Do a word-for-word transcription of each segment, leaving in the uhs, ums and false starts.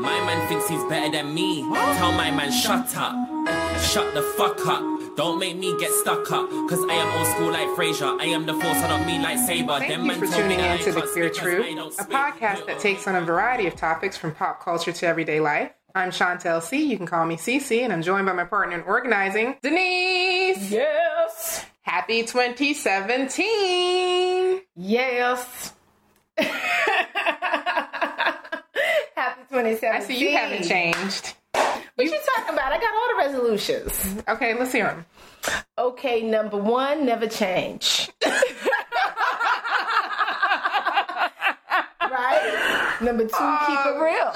My man thinks he's better than me. Tell my man, shut up. Shut the fuck up. Don't make me get stuck up. Cause I am old school like Frasier. I am the force, I don't mean like Saber. Thank Them you for man told me tuning that in I to The can't Queer speak 'cause Truth, I don't a speak. podcast that takes on a variety of topics from pop culture to everyday life. I'm Chantel C. You can call me Cece, and I'm joined by my partner in organizing, Denise. Yes. Happy twenty seventeen. Yes. Happy twenty seventeen. I see you haven't changed. What you talking about? I got all the resolutions. Okay, let's hear them. Okay, number one, never change. Right? Number two, Um, keep it real.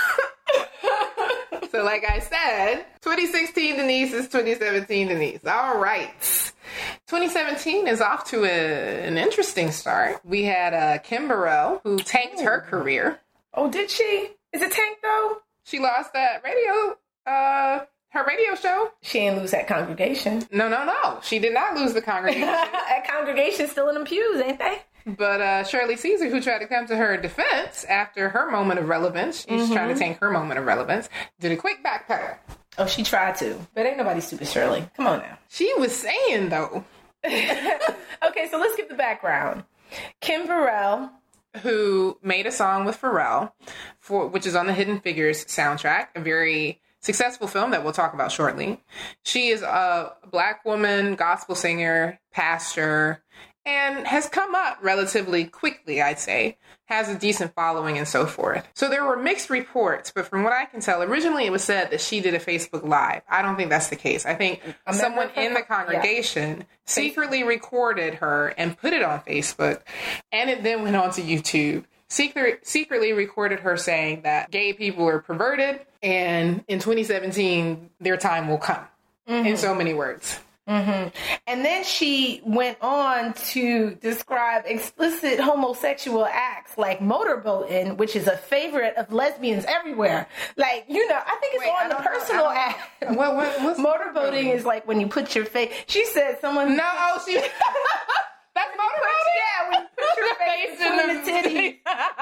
So like I said, twenty sixteen Denise is twenty seventeen Denise. All right. twenty seventeen is off to a, an interesting start. We had uh, Kim Burrell, who tanked her career. Oh, did she? Is it Tank though? She lost that radio, uh, her radio show. She didn't lose that congregation. No, no, no. She did not lose the congregation. That congregation's still in them pews, ain't they? But uh, Shirley Caesar, who tried to come to her defense after her moment of relevance, she's Mm-hmm. trying to tank her moment of relevance, did a quick backpedal. Oh, she tried to. But ain't nobody stupid, Shirley. Come on now. She was saying, though, Okay, so let's give the background. Kim Burrell, who made a song with Pharrell, for which is on the Hidden Figures soundtrack, a very successful film that we'll talk about shortly. She is a black woman, gospel singer, pastor, and has come up relatively quickly, I'd say, has a decent following and so forth. So there were mixed reports, but from what I can tell, originally it was said that she did a Facebook Live. I don't think that's the case. I think someone in the congregation yeah. secretly recorded her and put it on Facebook, and it then went on to YouTube. Secret, secretly recorded her saying that gay people are perverted, and in twenty seventeen, their time will come, mm-hmm. in so many words. Mm-hmm. And then she went on to describe explicit homosexual acts like motorboating, which is a favorite of lesbians everywhere. Like, you know, I think it's Wait, on the personal know, act. What, what, what's motorboating is like when you put your face. She said someone. No, she. That's motorboating? Yeah, when you put your face in the titties.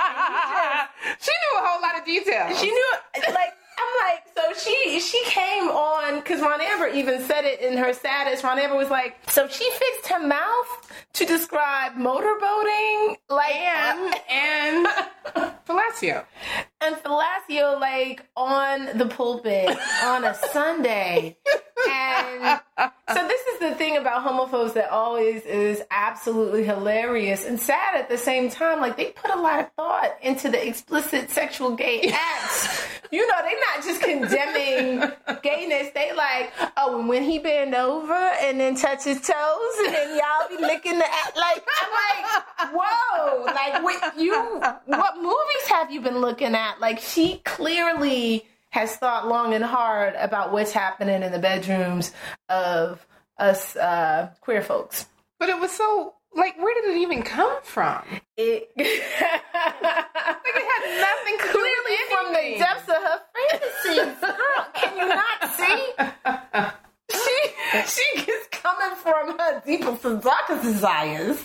She knew a whole lot of details. She knew, like, I'm like, so she she came on, because Ron Amber even said it in her status. Ron Amber was like, so she fixed her mouth to describe motorboating, like, and, and fellatio. And fellatio, like, on the pulpit on a Sunday. And so this is the thing about homophobes that always is absolutely hilarious and sad at the same time. Like, they put a lot of thought into the explicit sexual gay acts. You know, they're not just condemning gayness. They like, oh, and when he bend over and then touch his toes and then y'all be licking the ass. Like, I'm like, whoa. Like, what, you, what movies have you been looking at? Like, she clearly has thought long and hard about what's happening in the bedrooms of us uh, queer folks. But it was so, like, where did it even come from? It, like, it had nothing to clearly do with from the depths of her fantasies. Girl, can you not see? She, she is coming from her deepest and darkest desires.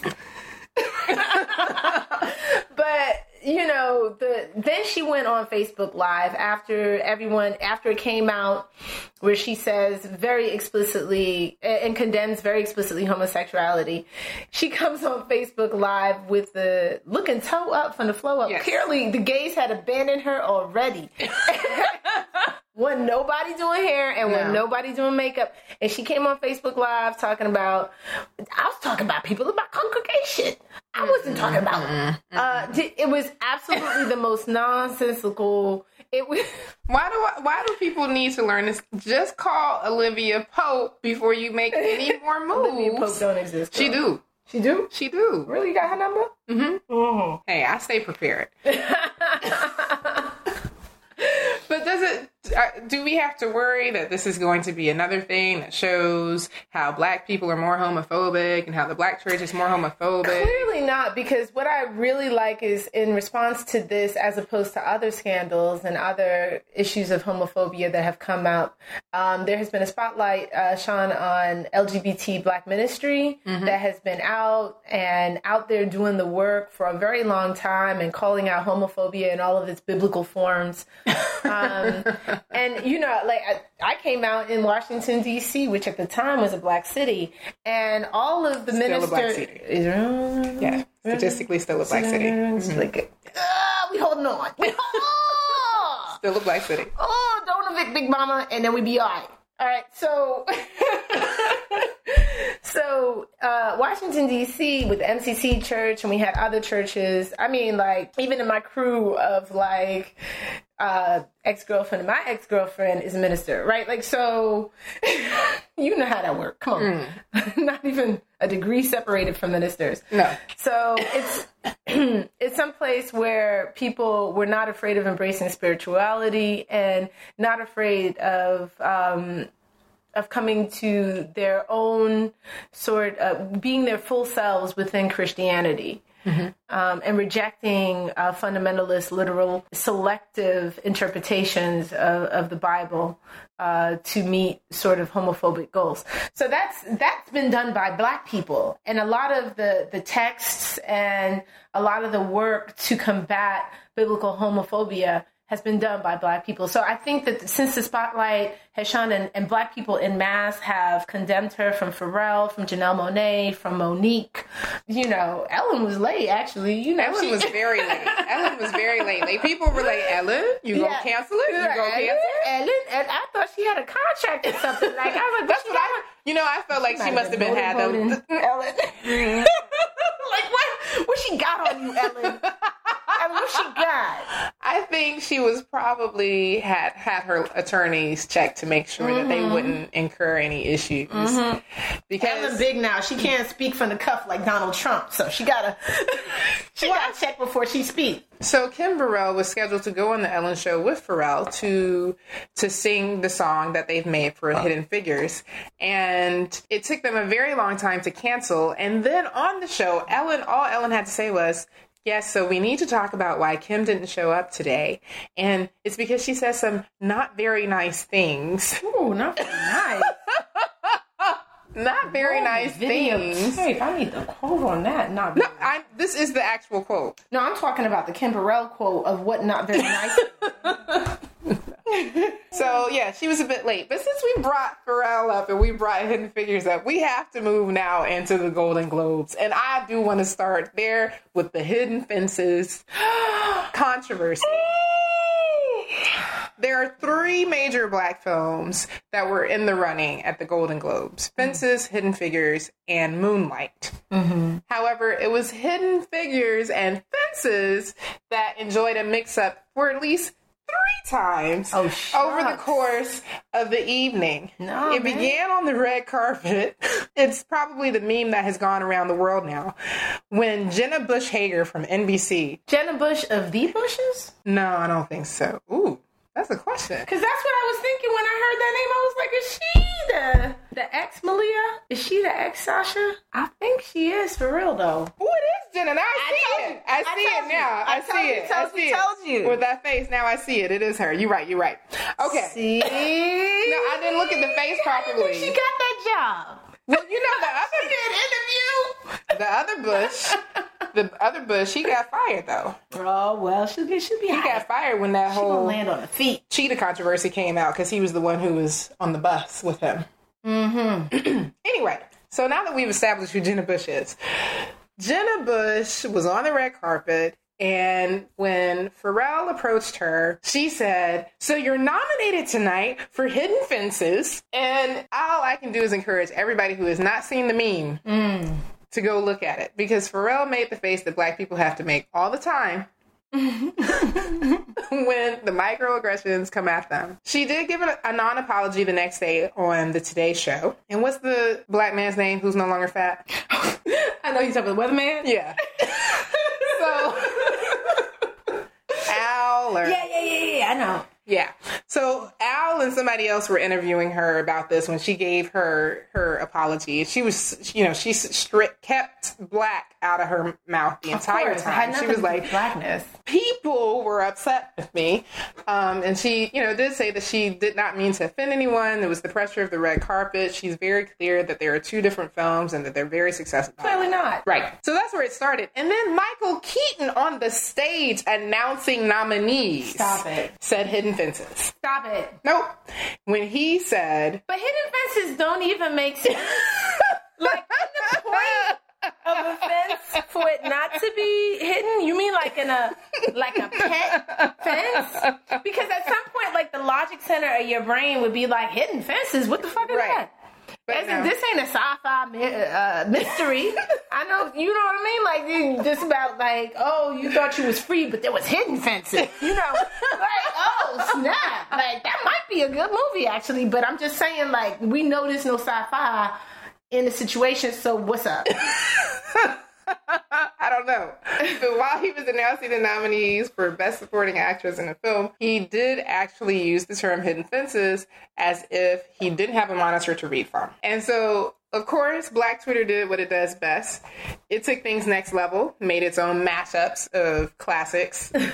But, you know, the then she went on Facebook Live after everyone, after it came out, where she says very explicitly and condemns very explicitly homosexuality. She comes on Facebook Live with the looking toe up from the flow up. Yes. Clearly, the gays had abandoned her already. When nobody doing hair and when no. nobody doing makeup. And she came on Facebook Live talking about, I was talking about people in my congregation. I wasn't talking about, mm-hmm. uh, it was absolutely the most nonsensical. It was. Why do I, why do people need to learn this? Just call Olivia Pope before you make any more moves. Olivia Pope don't exist. Girl. She do. She do? She do. Really? You got her number? Mm-hmm. Mm-hmm. Hey, I stay prepared. But does it, uh, do we have to worry that this is going to be another thing that shows how black people are more homophobic and how the black church is more homophobic? Clearly not, because what I really like is in response to this, as opposed to other scandals and other issues of homophobia that have come out, um, there has been a spotlight, uh, Sean, on L G B T black ministry mm-hmm. that has been out and out there doing the work for a very long time and calling out homophobia in all of its biblical forms. Um, and, you know, like I, I came out in Washington, D C, which at the time was a black city, and all of the still ministers... a black city. Yeah, statistically still a black city. Mm-hmm. Like, uh, we holding on. We hold on. Still a black city. Oh, don't evict Big Mama, and then we be all right. All right, so... So, uh, Washington, D C with the M C C church, and we had other churches. I mean, like, even in my crew of, like, uh, ex-girlfriend, and my ex-girlfriend is a minister, right? Like, so, you know how that works. Come on. Mm. Not even a degree separated from ministers. No. So, it's it's some place where people were not afraid of embracing spirituality and not afraid of... Um, of coming to their own sort of being their full selves within Christianity. Mm-hmm. Um, and rejecting uh, fundamentalist, literal, selective interpretations of, of the Bible uh, to meet sort of homophobic goals. So that's that's been done by Black people, and a lot of the the texts and a lot of the work to combat biblical homophobia has been done by Black people. So I think that since the spotlight has shone and, and Black people en masse have condemned her, from Pharrell, from Janelle Monáe, from Monique, you know, Ellen was late, actually. You know, Ellen she, was very late. Ellen was very late. Like, people were like, Ellen, you yeah. gonna cancel it? You yeah, gonna Ellen, cancel it? Ellen, and I thought she had a contract or something. Like, I was like, that's what I, you know, I felt like she, she must have been, been had them. Ellen. Like, what, what she got on you, Ellen? I mean, what she got? I think she was probably had had her attorneys check to make sure mm-hmm. that they wouldn't incur any issues. Mm-hmm. Because Ellen big now, she can't speak from the cuff like Donald Trump, so she gotta she well, gotta check before she speaks. So Kim Burrell was scheduled to go on the Ellen Show with Pharrell to to sing the song that they've made for Hidden Figures, and it took them a very long time to cancel. And then on the show, Ellen, all Ellen had to say was, yes, so we need to talk about why Kim didn't show up today. And it's because she says some not very nice things. Ooh, not very nice. Not very Whoa, nice things. Tape. I need the quote on that. Not no, I, this is the actual quote. No, I'm talking about the Kim Burrell quote of what not very nice. So, yeah, she was a bit late. But since we brought Pharrell up and we brought Hidden Figures up, we have to move now into the Golden Globes. And I do want to start there with the Hidden Fences controversy. There are three major Black films that were in the running at the Golden Globes: Fences, Hidden Figures, and Moonlight. Mm-hmm. However, it was Hidden Figures and Fences that enjoyed a mix-up for at least three times oh, over the course of the evening. No, it man. began on the red carpet. It's probably the meme that has gone around the world now. When Jenna Bush Hager from N B C. Jenna Bush of the Bushes? No, I don't think so. Ooh, that's a question. Because that's what I was thinking when I heard that name. I was like, is she the the ex Malia? Is she the ex Sasha? I think she is, for real though. Who it is, Jenna? Now I see I it. I see I it now. I, I see you, it. Told I see you, it. Told you. With that face, now I see it. It is her. You're right. You're right. Okay. See? No, I didn't look at the face properly. She got that job. Well, you know the other interview. The other Bush, the other Bush, he got fired though. Oh well, she'll get she'll be. He high. got fired when that she whole gonna land on the feet cheetah controversy came out because he was the one who was on the bus with him. Mm-hmm. Anyway, so now that we've established who Jenna Bush is, Jenna Bush was on the red carpet. And when Pharrell approached her, she said, so you're nominated tonight for Hidden Fences. And all I can do is encourage everybody who has not seen the meme mm. to go look at it. Because Pharrell made the face that Black people have to make all the time when the microaggressions come at them. She did give a, a non-apology the next day on the Today Show. And what's the Black man's name who's no longer fat? I know you're talking about the weatherman. Yeah. So... Al or, yeah, yeah, yeah, yeah, I know. Yeah. So Al and somebody else were interviewing her about this when she gave her her apology. She was, you know, she strict kept black out of her mouth the entire course, time. She was like, blackness. People were upset with me. Um, and she, you know, did say that she did not mean to offend anyone. It was the pressure of the red carpet. She's very clear that there are two different films and that they're very successful. Clearly not. Right. So that's where it started. And then Michael Keaton on the stage announcing nominees. Stop it. Said Hidden Fences. Stop it. Nope. When he said... But Hidden Fences don't even make sense. Like, the point of a fence for it not to be hidden? You mean like in a like a pet fence? Because at some point, like, the logic center of your brain would be like, hidden fences? What the fuck is Right. that? But As no. in, this ain't a sci-fi mi- uh, mystery. I know, you know what I mean? Like, you just about like, oh, you thought you was free, but there was hidden fences. You know, like, oh, snap. Like, that might be a good movie, actually. But I'm just saying, like, we know there's no sci-fi in the situation, so what's up? I don't know. But while he was announcing the nominees for Best Supporting Actress in a film, he did actually use the term Hidden Fences as if he didn't have a monitor to read from. And so, of course, Black Twitter did what it does best. It took things next level, made its own mashups of classics. But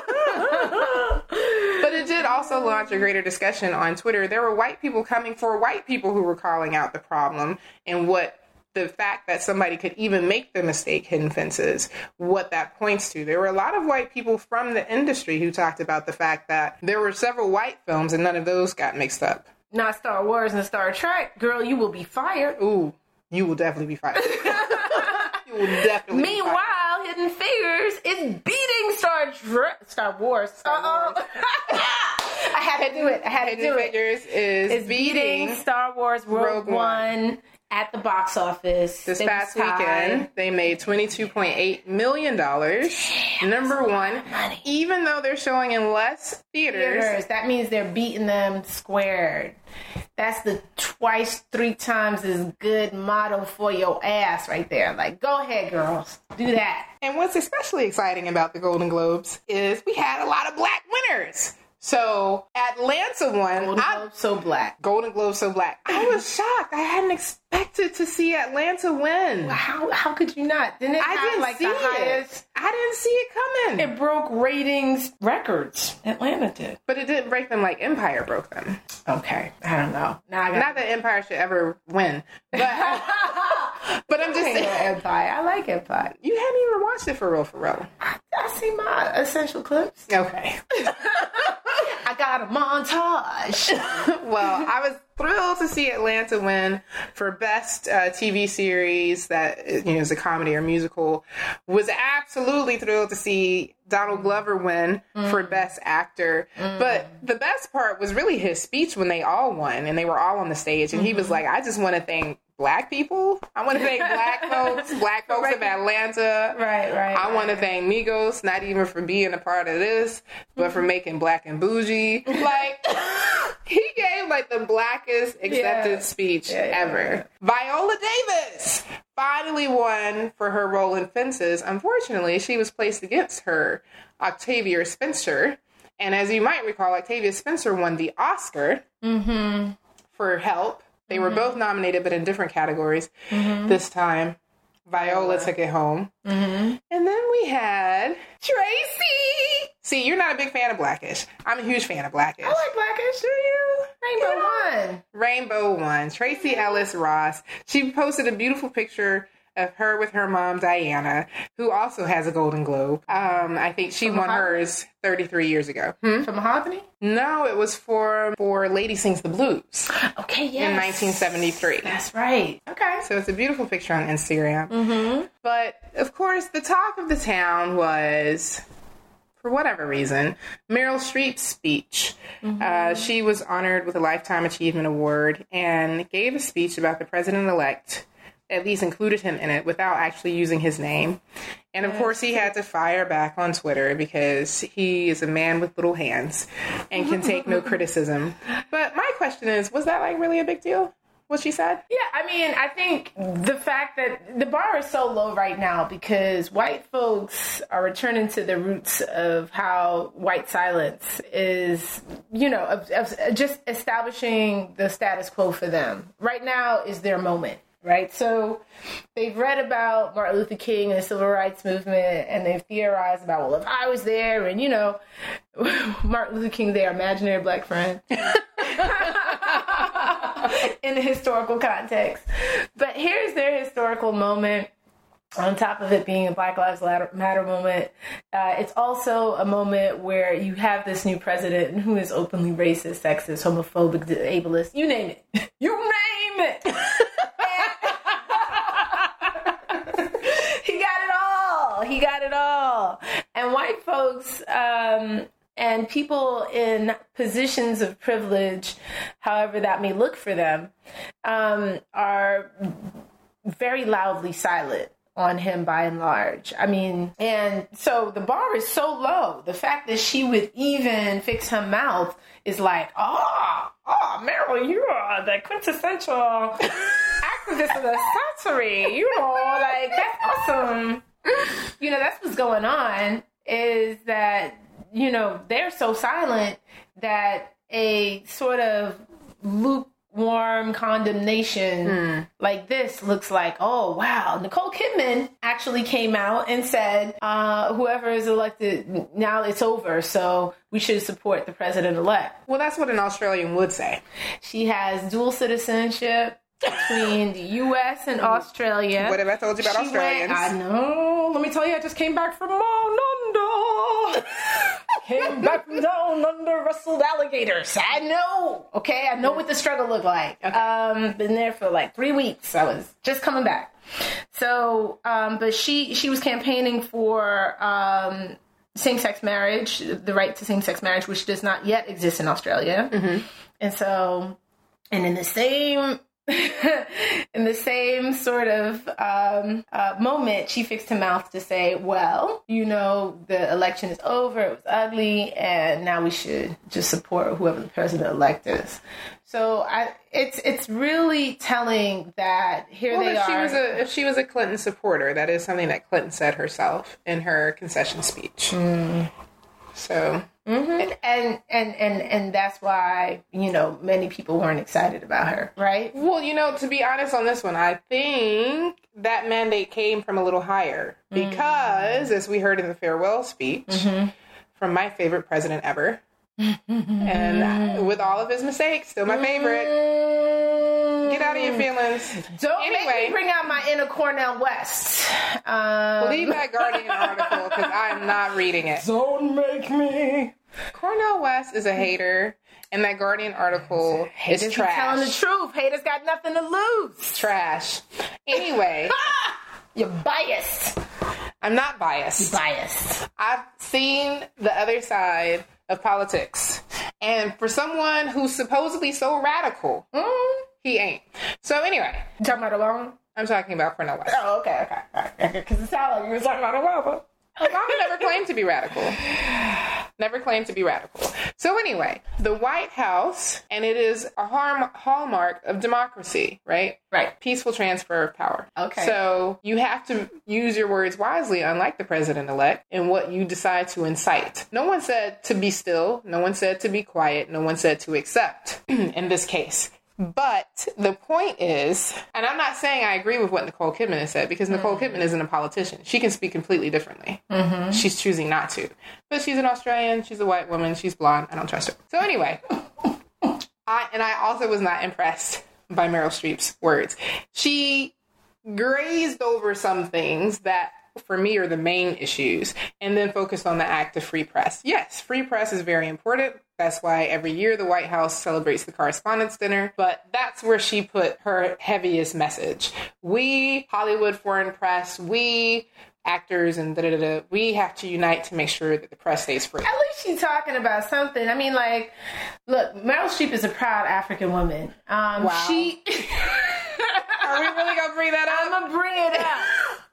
it did also launch a greater discussion on Twitter. There were white people coming for white people who were calling out the problem and what the fact that somebody could even make the mistake Hidden Fences, what that points to. There were a lot of white people from the industry who talked about the fact that there were several white films and none of those got mixed up. Not Star Wars and Star Trek. Girl, you will be fired. Ooh, you will definitely be fired. You will definitely Meanwhile, be fired. Hidden Figures is beating Star Trek, Star Wars. Star Wars. I had to do it. I had to Hidden do it. Figures is It's beating, beating Star Wars Rogue, Rogue One. One. At the box office. This They past was tied. weekend, they made twenty-two point eight million dollars. Number one, money. even though they're showing in less theaters. Theaters. That means they're beating them squared. That's the twice, three times as good motto for your ass right there. Like, go ahead, girls. Do that. And what's especially exciting about the Golden Globes is we had a lot of black winners. So Atlanta won. Golden I- Globe so black. Golden Globe so black. I was shocked. I hadn't expected to see Atlanta win. How how could you not? Didn't it I have didn't like see the it. highest? I didn't see it coming. It broke ratings records. Atlanta did. But it didn't break them like Empire broke them. Okay, I don't know. Now I got Not that Empire should ever win. But, but I'm just saying. Empire. I like Empire. You hadn't even watched it for real, for real. I, I see my essential clips. Okay. I got a montage. Well, I was thrilled to see Atlanta win for best uh, T V series that, you know, is a comedy or musical. Was absolutely thrilled to see Donald Glover win mm. for best actor. Mm. But the best part was really his speech when they all won and they were all on the stage. And mm-hmm. he was like, I just want to thank black people. I want to thank black folks, black folks right. of Atlanta. Right, right. I right. want to thank Migos, not even for being a part of this, but mm-hmm. for making Black and Bougie. Like, he gave like the blackest accepted yeah. speech yeah, yeah, ever. Yeah. Viola Davis finally won for her role in Fences. Unfortunately, she was placed against her Octavia Spencer. And as you might recall, Octavia Spencer won the Oscar mm-hmm. for Help. They were mm-hmm. both nominated, but in different categories. Mm-hmm. This time, Viola took it home. Mm-hmm. And then we had Tracy. See, you're not a big fan of Blackish. I'm a huge fan of Blackish. I like Blackish. Do you? Rainbow yeah. One. Rainbow One. Tracy Ellis Ross. She posted a beautiful picture of her with her mom, Diana, who also has a Golden Globe. Um, I think she From won Mahogany? hers thirty-three years ago. Hmm? For Mahogany? No, it was for, for Lady Sings the Blues. Okay, yes. In nineteen seventy-three. That's right. Okay. So it's a beautiful picture on Instagram. Mm-hmm. But, of course, the talk of the town was, for whatever reason, Meryl Streep's speech. Mm-hmm. Uh, she was honored with a Lifetime Achievement Award and gave a speech about the president-elect, at least included him in it without actually using his name. And of course he had to fire back on Twitter because he is a man with little hands and can take no criticism. But my question is, was that like really a big deal? what she said? Yeah, I mean, I think the fact that the bar is so low right now because white folks are returning to the roots of how white silence is, you know, of, of just establishing the status quo for them. Right now is their moment. Right. So they've read about Martin Luther King and the civil rights movement, and they've theorized about, well, if I was there and, you know, Martin Luther King, their imaginary black friend in the historical context. But here's their historical moment. On top of it being a Black Lives Matter moment, uh, it's also a moment where you have this new president who is openly racist, sexist, homophobic, ableist, you name it. You name it. He got it all. He got it all. And white folks um, and people in positions of privilege, however that may look for them, um, are very loudly silent on him by and large. I mean, and so the bar is so low. The fact that she would even fix her mouth is like, oh, oh, Meryl, you are the quintessential activist of the century. You know, like, that's awesome. You know, that's what's going on, is that, you know, they're so silent that a sort of lukewarm condemnation mm. like this looks like, oh, wow. Nicole Kidman actually came out and said, uh, whoever is elected, now it's over, so we should support the president-elect. Well, that's what an Australian would say. She has dual citizenship between the U S and Australia. What have I told you about she Australians? Went, I know. Let me tell you, I just came back from Down Under. Came back from Down Under, wrestled alligators. I know. Okay, I know what the struggle looked like. Okay. Um, been there for like three weeks. I was just coming back. So, um, but she she was campaigning for um, same-sex marriage, the right to same-sex marriage, which does not yet exist in Australia. Mm-hmm. And so, and in the same... in the same sort of um, uh, moment, she fixed her mouth to say, well, you know, the election is over, it was ugly, and now we should just support whoever the president-elect is. So I, it's it's really telling that here well, they if are. She was a, if she was a Clinton supporter, that is something that Clinton said herself in her concession speech. Mm. So... Mm-hmm. And, and and and that's why, you know, many people weren't excited about her, right? Well, you know, to be honest on this one, I think that mandate came from a little higher because, mm-hmm. as we heard in the farewell speech mm-hmm. from my favorite president ever, and with all of his mistakes, still my favorite. Get out of your feelings. Don't anyway, make me bring out my inner Cornel West. Um, Leave that Guardian article because I'm not reading it. Don't make me. Cornel West is a hater, and that Guardian article Haters is trash. Telling the truth. Haters got nothing to lose. Trash. Anyway, you're biased. I'm not biased. You're biased. I've seen the other side of politics, and for someone who's supposedly so radical. Mm, He ain't. So anyway. You talking about Obama? I'm talking about Cornel West. Oh, okay, okay. All right. Because it sounded like you were talking about Obama. Obama never claimed to be radical. Never claimed to be radical. So anyway, the White House, and it is a harm, hallmark of democracy, right? Right. Peaceful transfer of power. Okay. So you have to use your words wisely, unlike the president-elect, in what you decide to incite. No one said to be still. No one said to be quiet. No one said to accept in this case. But the point is, and I'm not saying I agree with what Nicole Kidman has said, because Nicole mm-hmm. Kidman isn't a politician. She can speak completely differently. Mm-hmm. She's choosing not to. But she's an Australian. She's a white woman. She's blonde. I don't trust her. So anyway, I and I also was not impressed by Meryl Streep's words. She grazed over some things that, for me, are the main issues, and then focused on the act of free press. Yes, free press is very important. That's why every year the White House celebrates the Correspondents' Dinner. But that's where she put her heaviest message. We, Hollywood Foreign Press, we, actors and da da da, we have to unite to make sure that the press stays free. At least she's talking about something. I mean, like, look, Meryl Streep is a proud African woman. Um, wow. She... Are we really going to bring that up? I'm going to bring it up.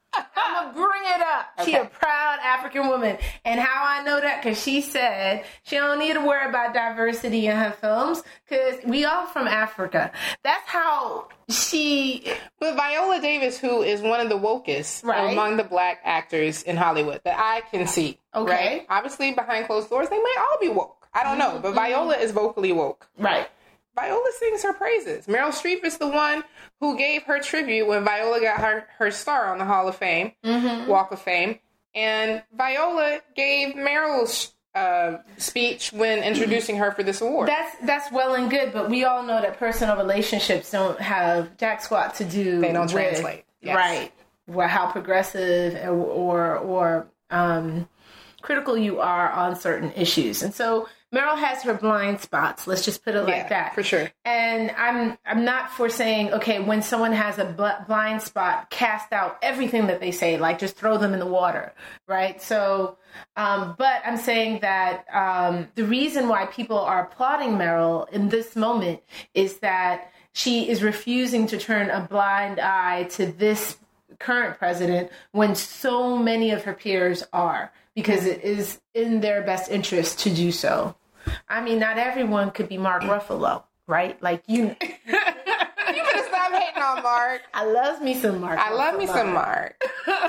I'm gonna bring it up. Okay. She a proud African woman. And how I know that? Because she said she don't need to worry about diversity in her films because we all from Africa. That's how she... But Viola Davis, who is one of the wokest Right. among the black actors in Hollywood that I can see. Okay. Right? Obviously, behind closed doors, they may all be woke. I don't know. But Viola is vocally woke. Right. Viola sings her praises. Meryl Streep is the one who gave her tribute when Viola got her, her star on the Hall of Fame, Mm-hmm. Walk of Fame. And Viola gave Meryl's uh, speech when introducing her for this award. That's that's well and good, but we all know that personal relationships don't have jack squat to do. They don't with, translate. Yes. Right. Or how progressive or or, or um, critical you are on certain issues. And so Meryl has her blind spots. Let's just put it Yeah, like that. for sure. And I'm I'm not for saying, okay, when someone has a bl- blind spot, cast out everything that they say, like just throw them in the water, right? So, um, but I'm saying that um, the reason why people are applauding Meryl in this moment is that she is refusing to turn a blind eye to this current president when so many of her peers are, because it is in their best interest to do so. I mean, not everyone could be Mark Ruffalo, right? Like, you... You better stop hating on Mark. I love me some Mark I love me Ruffalo. some Mark.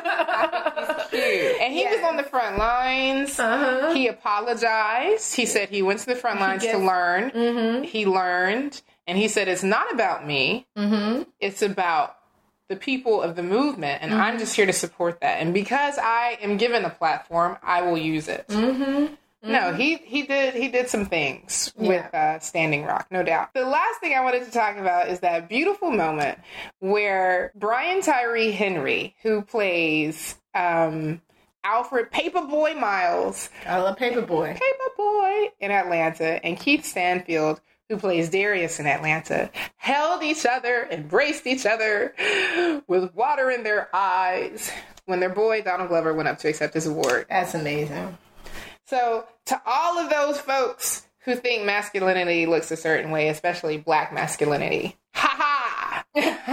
I think he's cute. And he Yes. was on the front lines. Uh-huh. He apologized. He said he went to the front lines gets- to learn. Mm-hmm. He learned. And he said, it's not about me. Mm-hmm. It's about the people of the movement. And I'm just here to support that. And because I am given a platform, I will use it. Mm-hmm. No, he, he did he did some things Yeah. with uh, Standing Rock, no doubt. The last thing I wanted to talk about is that beautiful moment where Brian Tyree Henry, who plays um, Alfred Paperboy Miles, I love Paperboy. Paperboy in Atlanta, and Keith Stanfield, who plays Darius in Atlanta, held each other, embraced each other with water in their eyes when their boy Donald Glover went up to accept his award. That's amazing. So, to all of those folks who think masculinity looks a certain way, especially black masculinity, ha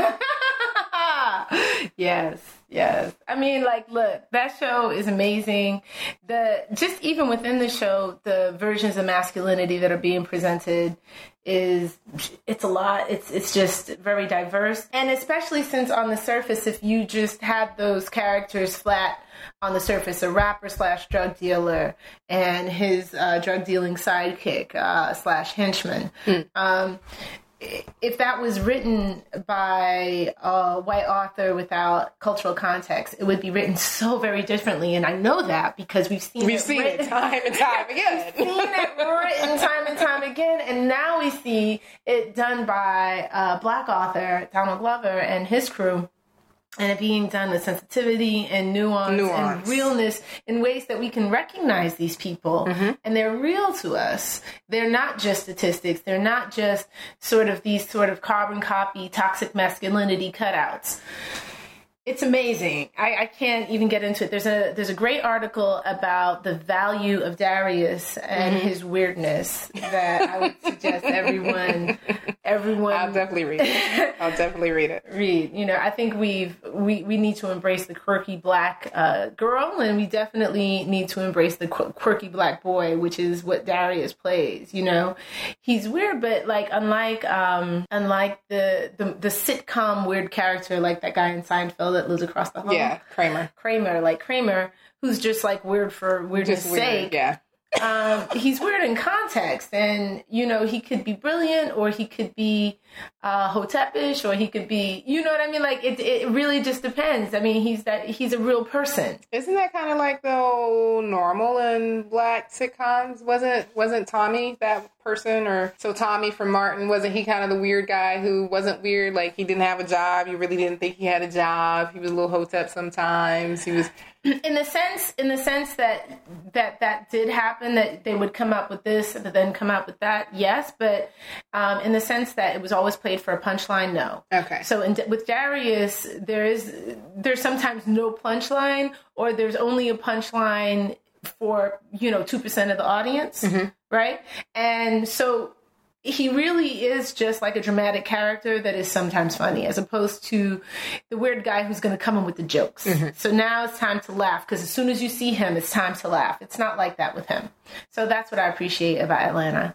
ha! Yes, yes. I mean, like, look, that show is amazing. The just even within the show, the versions of masculinity that are being presented is it's a lot. It's it's just very diverse, and especially since on the surface, if you just had those characters flat on the surface, a rapper slash drug dealer and his uh, drug dealing sidekick uh, slash henchman. Mm. Um, if that was written by a white author without cultural context, it would be written so very differently. And I know that because we've seen We've it seen written, it time and time again. We've seen it written time and time again. And now we see it done by a black author, Donald Glover, and his crew. And it being done with sensitivity and nuance, Nuance. and realness in ways that we can recognize these people. Mm-hmm. And they're real to us. They're not just statistics. They're not just sort of these sort of carbon copy, toxic masculinity cutouts. It's amazing. I, I can't even get into it. There's a there's a great article about the value of Darius and Mm-hmm. his weirdness that I would suggest everyone everyone I'll definitely read it. I'll definitely read it. read. You know, I think we've we, we need to embrace the quirky black uh, girl, and we definitely need to embrace the qu- quirky black boy, which is what Darius plays. You know, he's weird, but like unlike um unlike the the, the sitcom weird character like that guy in Seinfeld that lives across the hall. Yeah, Kramer. Kramer, like Kramer, who's just like weird for weirdness' Just weird. sake. Yeah. um, he's weird in context, and you know he could be brilliant, or he could be uh, hotepish, or he could be, you know what I mean? Like it, it really just depends. I mean, he's that he's a real person. Isn't that kind of like the old normal in black sitcoms? Wasn't wasn't Tommy that person? Or so Tommy from Martin, wasn't he kind of the weird guy who wasn't weird? Like he didn't have a job. You really didn't think he had a job. He was a little hotep sometimes. He was In the sense, in the sense that that that did happen, that they would come up with this and then come up with that, yes. But um, in the sense that it was always played for a punchline, no. okay. So in, with Darius, there is there's sometimes no punchline, or there's only a punchline for, you know, two percent of the audience, Mhm. right? And so he really is just like a dramatic character that is sometimes funny, as opposed to the weird guy who's going to come in with the jokes. Mm-hmm. So now it's time to laugh, because as soon as you see him, it's time to laugh. It's not like that with him. So that's what I appreciate about Atlanta.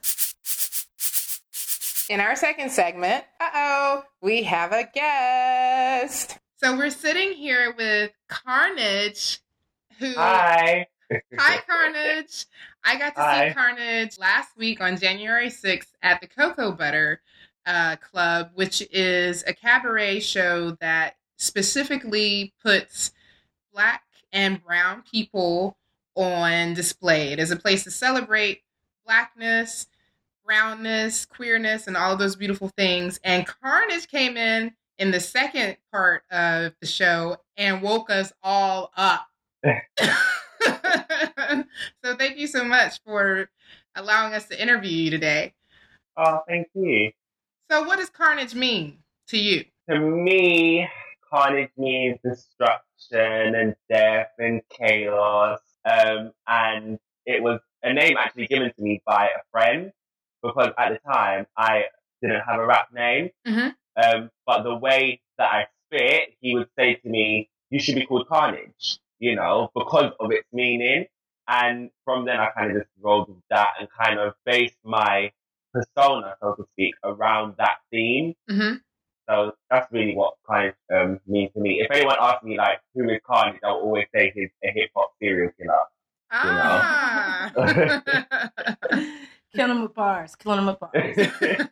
In our second segment, uh-oh, we have a guest. So we're sitting here with Carnage, who... Hi. Hi, Carnage. I got to Hi. see Carnage last week on January sixth at the Cocoa Butter uh, Club, which is a cabaret show that specifically puts Black and brown people on display. It is a place to celebrate Blackness, brownness, queerness, and all of those beautiful things. And Carnage came in in the second part of the show and woke us all up. So thank you so much for allowing us to interview you today. Oh, thank you. So what does Carnage mean to you? To me, carnage means destruction and death and chaos. Um, and it was a name actually given to me by a friend, because at the time I didn't have a rap name. Mm-hmm. Um, but the way that I spit, he would say to me, you should be called Carnage, you know, because of its meaning. And from then I kind of just rolled with that and kind of based my persona, so to speak, around that theme. Mm-hmm. So that's really what Carnage um, means to me. If anyone asks me, like, who is Carnage, I'll always say he's a hip-hop serial killer. Ah! Killing him with bars. Killing him with bars.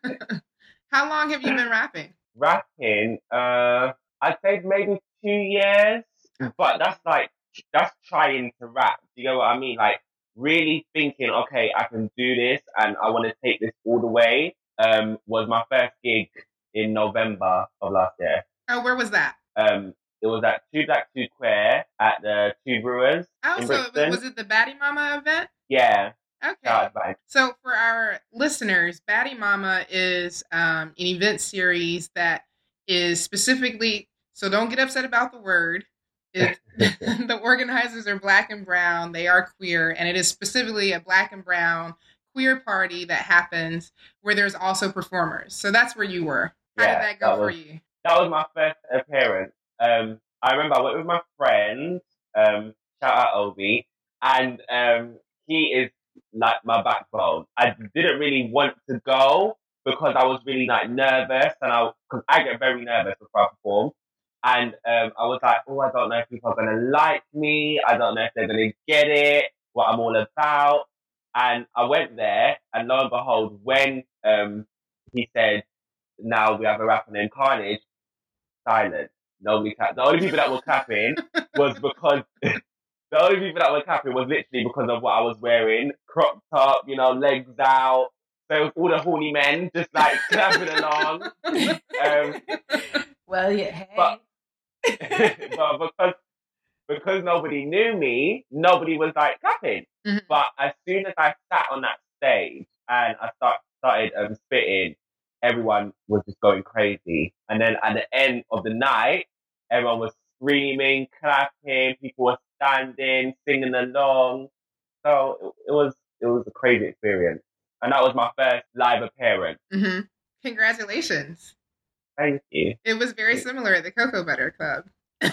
How long have you been rapping? Rapping, uh, I'd say maybe two years. But that's like, that's trying to rap. Do you know what I mean? Like, really thinking, okay, I can do this and I want to take this all the way, um, was my first gig in November of last year. Oh, where was that? Um, it was at Two Black, Two Queer at the Two Brewers. Oh, in so it was, Brixton. was it the Batty Mama event? Yeah. Okay. That was fine. So for our listeners, Batty Mama is um, an event series that is specifically, so don't get upset about the word. It, the organizers are Black and brown. They are queer. And it is specifically a Black and brown queer party that happens where there's also performers. So that's where you were. How Yeah, did that go that for was- you? That was my first appearance. Um, I remember I went with my friend, um, shout out Obi, and um, he is like my backbone. I didn't really want to go because I was really like nervous, and I because I get very nervous before I perform, and um, I was like, oh, I don't know if people are gonna like me. I don't know if they're gonna get it, what I'm all about. And I went there, and lo and behold, when um, he said, now we have a rapper named Carnage, silent. Nobody clapped. The only people that were clapping was because the only people that were clapping was literally because of what I was wearing, crop top, you know, legs out. So it was all the horny men just like clapping along. Um, Well, yeah. Hey. But- but because because nobody knew me, nobody was like clapping. Mhm. But as soon as I sat on that stage and I start, started um, spitting, everyone was just going crazy. And then at the end of the night, everyone was screaming, clapping, people were standing, singing along. So it, it was it was a crazy experience. And that was my first live appearance. Mm-hmm. Congratulations. Thank you. It was very similar at the Cocoa Butter Club.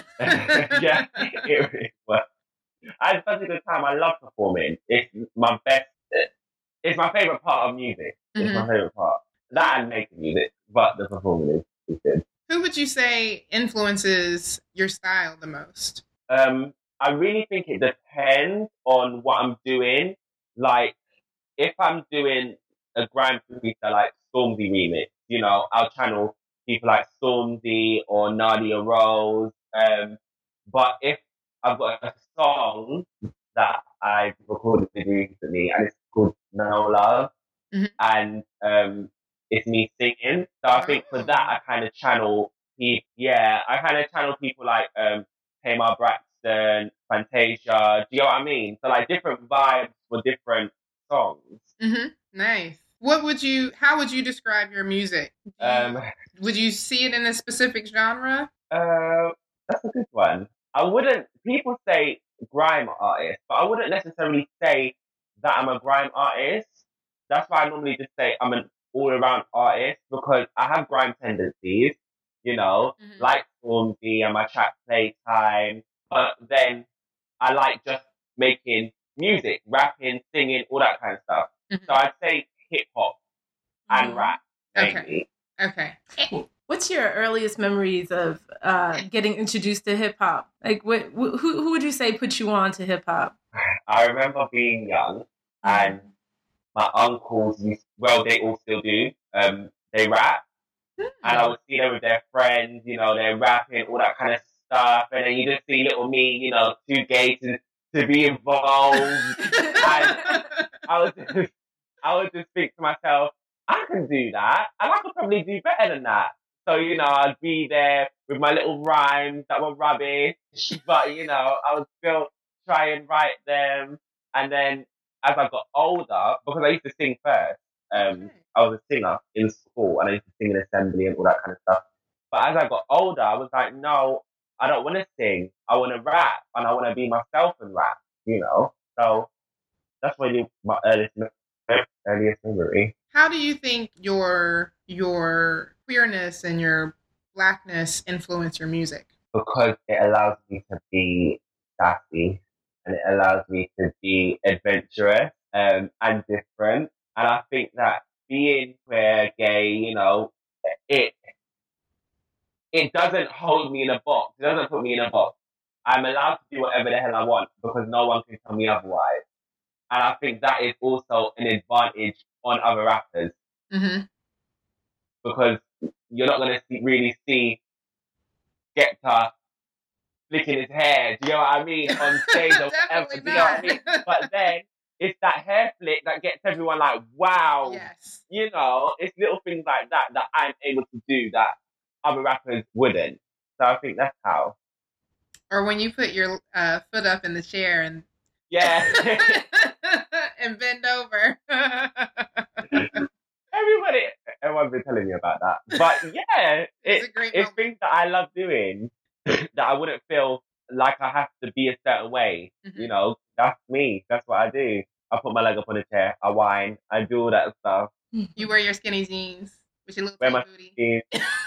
Yeah, it really was. I had such a good time. I love performing. It's my best. It's my favorite part of music. It's my favorite part. That and making music, but the performing is, is good. Who would you say influences your style the most? Um, I really think it depends on what I'm doing. Like, if I'm doing a grime freestyle like Stormzy remix, you know, I'll channel people like Stormzy or Nadia Rose. Um, but if I've got a song that I've recorded recently and it's called No Love, Mhm. and um, it's me singing. So I think for that, I kind of channel people. Yeah, I kind of channel people like um, Tamar Braxton, Fantasia. Do you know what I mean? So like different vibes for different songs. Mm-hmm. Nice. What would you? How would you describe your music? Do you- Um, would you see it in a specific genre? uh, that's a good one. I wouldn't. People say grime artist, but I wouldn't necessarily say that I'm a grime artist. That's why I normally just say I'm an all around artist because I have grime tendencies, you know, Mhm. like Stormzy and my track Playtime, but then I like just making music, rapping, singing, all that kind of stuff. Mhm. So I'd say hip hop and Mhm. rap Okay. mainly. Okay. What's your earliest memories of uh, getting introduced to hip hop? Like, what, wh- who who would you say put you on to hip hop? I remember being young and my uncles, used, well, they all still do. Um, they rap, and I would see them with their friends. You know, they're rapping, all that kind of stuff, and then you just see little me, you know, too gay to, to be involved. And I would just, I would just think to myself, I can do that, and I could probably do better than that. So you know, I'd be there with my little rhymes that were rubbish, but you know, I would still try and write them, and then as I got older, because I used to sing first, um, Okay. I was a singer in school and I used to sing in assembly and all that kind of stuff. But as I got older, I was like, no, I don't want to sing. I want to rap and I want to be myself and rap, you know? So that's really my earliest, me- earliest memory. How do you think your your queerness and your blackness influence your music? Because it allows me to be sassy and it allows me to be adventurous um, and different. And I think that being queer, gay, you know, it it doesn't hold me in a box. It doesn't put me in a box. I'm allowed to do whatever the hell I want because no one can tell me otherwise. And I think that is also an advantage on other rappers Mm-hmm. because you're not going to see, really see Skepta flicking his hair, do you know what I mean, on stage or whatever, Definitely do you know what I not. mean? But then it's that hair flick that gets everyone like, wow, Yes. you know, it's little things like that that I'm able to do that other rappers wouldn't. So I think that's how. Or when you put your uh, foot up in the chair and Yeah. and bend over. Everybody, everyone's been telling me about that. But yeah, It's it, a great it's moment. things that I love doing that I wouldn't feel like I have to be a certain way. Mhm. You know, that's me. That's what I do. I put my leg up on a chair, I whine, I do all that stuff. You wear your skinny jeans with your little Wear tight my booty. skin.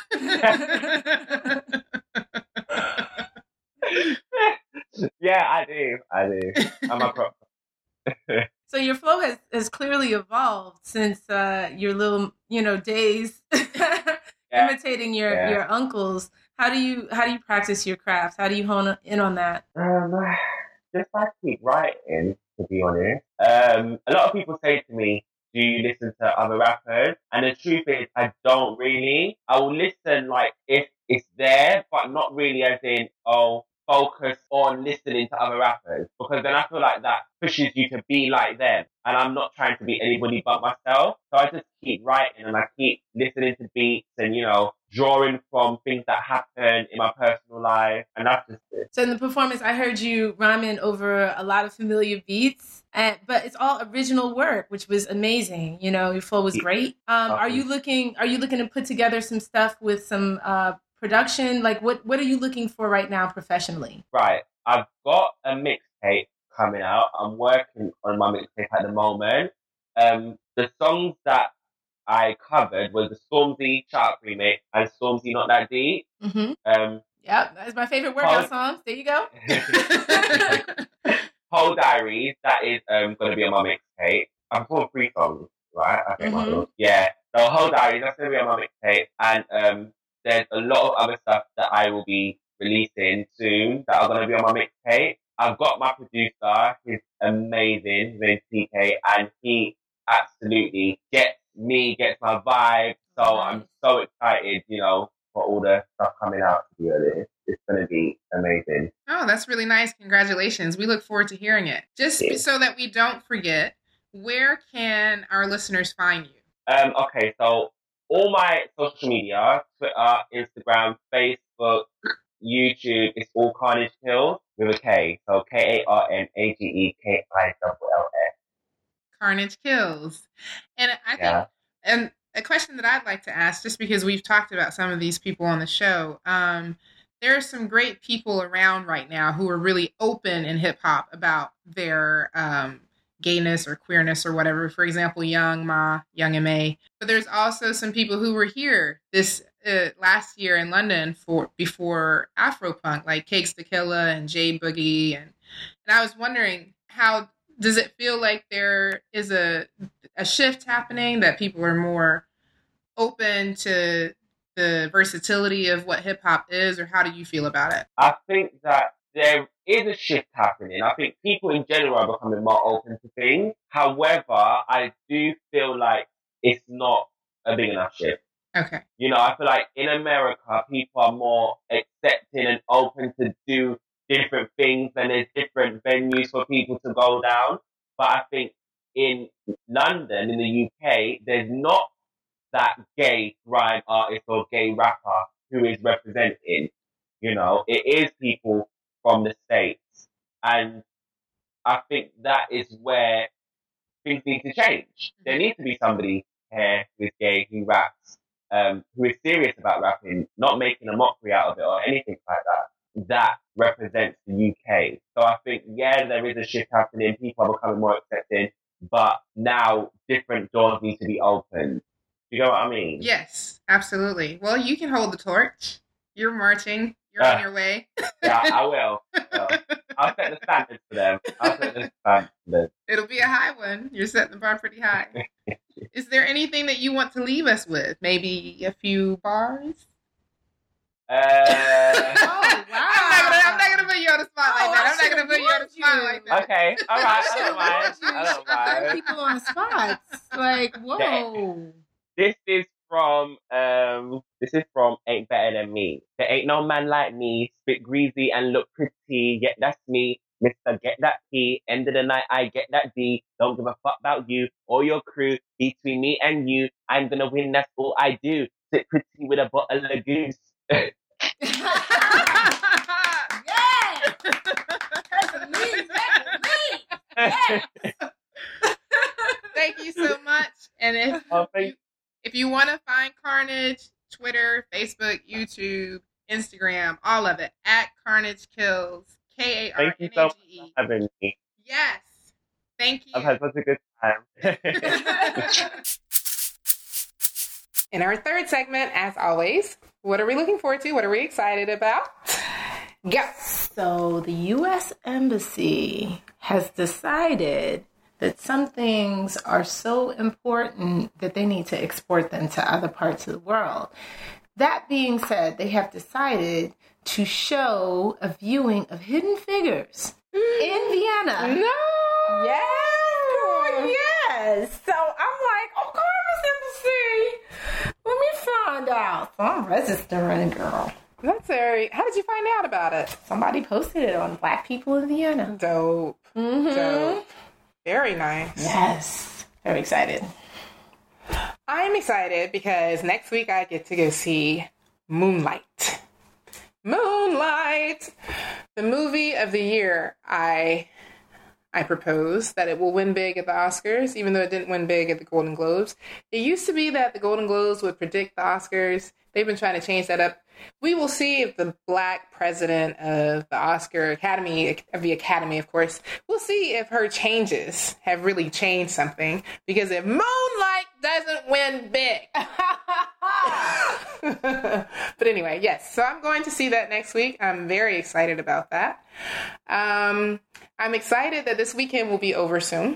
Yeah, I do. I do. I'm a crop. So your flow has, has clearly evolved since uh, your little, you know, days Yeah. imitating your, Yeah. your uncles. How do you how do you practice your craft? How do you hone in on that? Um, just I keep writing, to be honest. Um, a lot of people say to me, do you listen to other rappers? And the truth is, I don't really. I will listen, like, if it's there, but not really as in, oh, focus on listening to other rappers. Because then I feel like that pushes you to be like them. And I'm not trying to be anybody but myself. So I just keep writing and I keep listening to beats and, you know, drawing from things that happen in my personal life. And that's just it. So in the performance, I heard you rhyming over a lot of familiar beats, and but it's all original work, which was amazing. You know, your flow was great. Um, are you looking? Are you looking to put together some stuff with some uh, production? Like, what what are you looking for right now professionally? Right. I've got a mixtape coming out. I'm working on my mixtape at the moment. Um, the songs that I covered was the Stormzy Shark remix and Stormzy Not That Deep. Mm-hmm. Um, Yep, that's my favorite workout Hold- songs. There you go. Whole Diaries, that is um, going to be on my mixtape. I've got three songs, right? Okay, my Mhm. lord. Yeah. So Whole Diaries, that's going to be on my mixtape. And um, there's a lot of other stuff that I will be releasing soon that are going to be on my mixtape. I've got my producer, he's amazing, his name's T K, and he absolutely gets me, gets my vibe. So I'm Nice. so excited, you know, for all the stuff coming out, to be honest. It's going to be amazing. Oh, that's really nice. Congratulations. We look forward to hearing it. Just Yeah. so that we don't forget, where can our listeners find you? Um, okay, so all my social media, Twitter, Instagram, Facebook, YouTube, it's all Carnage Kills with a K. So K A R N A G E K I L L S. Carnage Kills. And I think, Yeah. and a question that I'd like to ask, just because we've talked about some of these people on the show, um, there are some great people around right now who are really open in hip hop about their um, gayness or queerness or whatever. For example, Young Ma, Young M A. But there's also some people who were here this uh, last year in London for before Afropunk, like Cakes the Killer and J Boogie. And, and I was wondering, how does it feel like there is a a shift happening, that people are more open to the versatility of what hip hop is, or how do you feel about it? I think that there is a shift happening. I think people in general are becoming more open to things. However, I do feel like it's not a big enough shift. Okay. You know, I feel like in America, people are more accepting and open to do different things, and there's different venues for people to go down. But I think in London, in the U K, there's not that gay grime artist or gay rapper who is representing. You know, it is people from the States. And I think that is where things need to change. There needs to be somebody here who is gay, who raps, um, who is serious about rapping, not making a mockery out of it or anything like that, that represents the U K. So I think, yeah, there is a shift happening. People are becoming more accepting, but now different doors need to be opened. You know what I mean? Yes, absolutely. Well, you can hold the torch. You're marching. You're Uh, on your way. Yeah, I will. So, I'll set the standards for them. I'll set the standards for them. It'll be a high one. You're setting the bar pretty high. Is there anything that you want to leave us with? Maybe a few bars? Uh, Oh, wow. I'm not gonna, I'm not gonna put you on the spot like Oh, that. I I'm not gonna should've put you on the warned spot you. like that. okay, all right. I don't mind. You I don't put mind. people on the spots. Like, whoa. This is from um. This is from Ain't Better Than Me. There ain't no man like me. Spit greasy and look pretty. Yet that's me, Mister Get That P. End of the night, I get that D. Don't give a fuck about you or your crew. Between me and you, I'm gonna win. That's all I do. Sit pretty with a bottle of goose. Yeah. That's me. That's me. Yes. Thank you so much. And if Oh, thank you, if you want to find Carnage, Twitter, Facebook, YouTube, Instagram, all of it, at Carnage Kills, K A R Thank you N so A much G for E. having me. Yes. Thank you. I've had such a good time. In our third segment, as always, what are we looking forward to? What are we excited about? Go. So the U S Embassy has decided that some things are so important that they need to export them to other parts of the world. That being said, they have decided to show a viewing of Hidden Figures in Vienna. No. Yes. Oh, yes. So I'm like, oh, Carmen's Embassy. Let me find out. So I'm registering, girl. That's very. How did you find out about it? Somebody posted it on Black People in Vienna. Dope. Mm-hmm. Dope. Very nice. Yes. Very excited. I'm excited because next week I get to go see Moonlight. Moonlight! The movie of the year. I I propose that it will win big at the Oscars, even though it didn't win big at the Golden Globes. It used to be that the Golden Globes would predict the Oscars. They've been trying to change that up. We will see if the black president of the Oscar Academy, of the Academy, of course, we'll see if her changes have really changed something. Because if Moonlight doesn't win big. But anyway, yes. So I'm going to see that next week. I'm very excited about that. Um, I'm excited that this weekend will be over soon.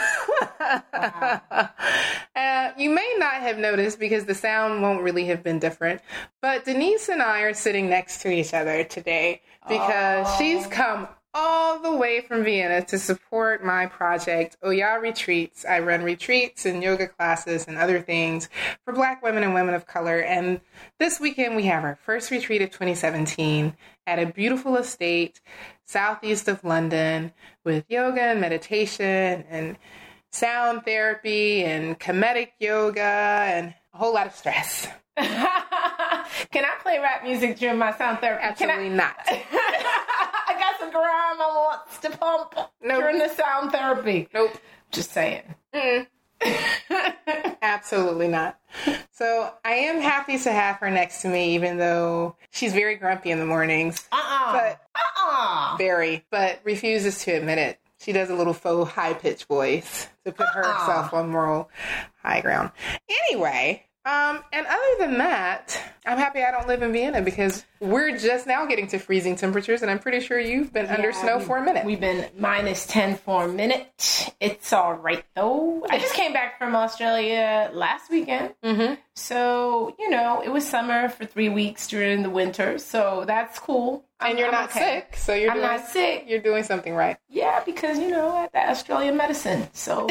uh, you may not have noticed because the sound won't really have been different, but Denise and I are sitting next to each other today because Aww. she's come all the way from Vienna to support my project, Oya Retreats. I run retreats and yoga classes and other things for Black women and women of color. And this weekend we have our first retreat of twenty seventeen at a beautiful estate southeast of London with yoga and meditation and sound therapy and comedic yoga and a whole lot of stress. Can I play rap music during my sound therapy? Absolutely Can I? not. I got some grandma wants to pump Nope. during the sound therapy. Nope. Just saying. Mm. Absolutely not. So I am happy to have her next to me, even though she's very grumpy in the mornings. Uh-uh. But uh-uh. very, but refuses to admit it. She does a little faux high-pitched voice to put herself on moral high ground. Anyway, um, and other than that, I'm happy I don't live in Vienna because we're just now getting to freezing temperatures, and I'm pretty sure you've been yeah, under snow for a minute. We've been minus ten for a minute. It's all right, though. I just came back from Australia last weekend. Mm-hmm. So, you know, it was summer for three weeks during the winter, so that's cool. And I'm, you're I'm not okay. sick, so you're I'm doing, not sick. You're doing something right. Yeah, because, you know, that Australian medicine. So,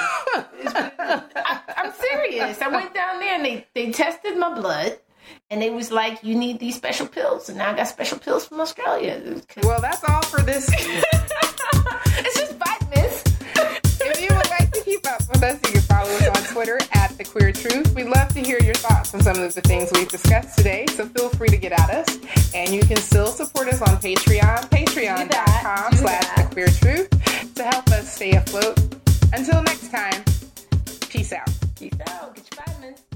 I, I'm serious. I went down there and they, they tested my blood. And they was like, you need these special pills. And now I got special pills from Australia. Well, that's all for this. It's just vitamins. If you would like to keep up with us, you can follow us on Twitter at The Queer Truth. We'd love to hear your thoughts on some of the things we've discussed today, so feel free to get at us. And you can still support us on Patreon, patreon.com slash The Queer Truth, to help us stay afloat. Until next time, peace out. Peace out. Get your vitamins.